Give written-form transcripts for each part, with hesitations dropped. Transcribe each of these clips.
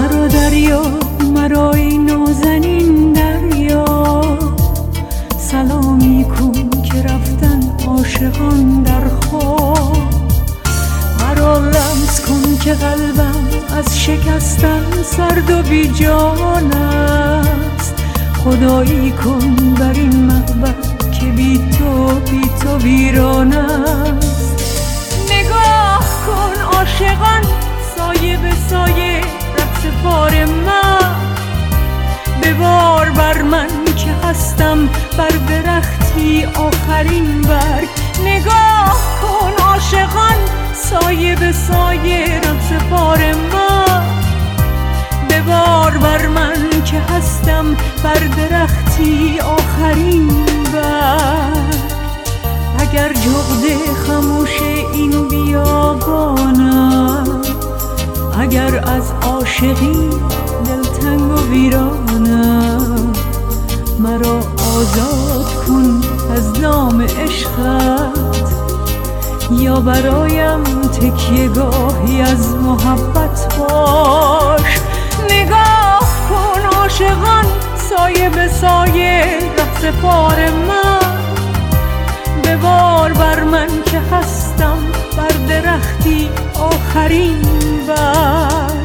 مرا دریا، مرا ای نازنین دریا، سلامی کن که رفتن عاشقان در خواب. مرا لمس کن که قلبم از شکستن سرد و بی جان است. خدایی کن بر این معبد که بی تو ویران است. نگاه کن عاشقان سایه به سایه رقص پار من، ببار بر من که هستم بر درختی آخرین برگ. نگاه کن عاشقان سایه به سایه رقص پار من، ببار بر من که هستم بر درختی آخرین برگ. اگر جغد خموش این بیابانم، اگر از عاشقی دلتنگ و ویرانم، مرا آزاد کن از نام عشقت، یا برایم تکیه گاهی از محبت باش. نگاه کن عاشقان سایه به سایه رقص پار من، ببار بر من که هستم بر درختی آخرین برگ.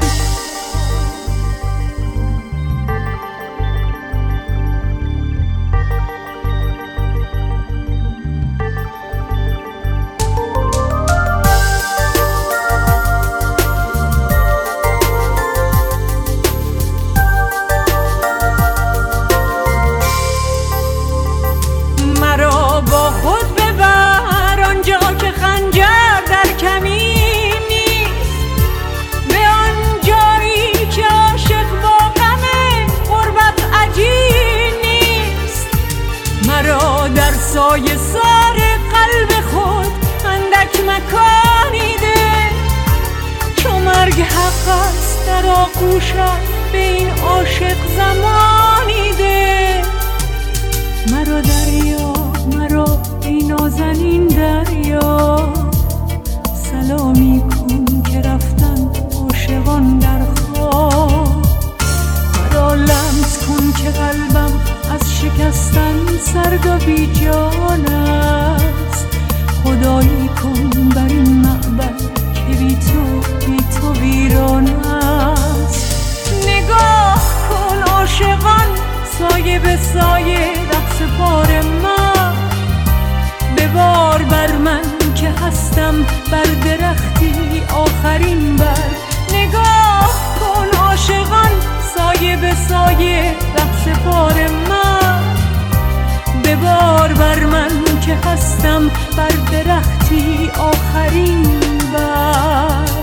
سایه سار قلب خود اندک مکانی ده، چو مرگ حق است در آغوشت به این عاشق زمانی ده. مرا دریا، مرا ای نازنین دریا، سلامی کن که رفتن عاشقان در خواب. مرا لمس کن که قلبم از شکستن سرد و بی جان است. خدایی کن بر این معبد که بی تو ویران است. نگاه کن عاشقان سایه به سایه رقص پار من، ببار بر من که هستم بر درختی آخرین برگ. نگاه کن عاشقان سایه به سایه رقص پار من، ببار بر من که هستم بر درختی آخرین برگ.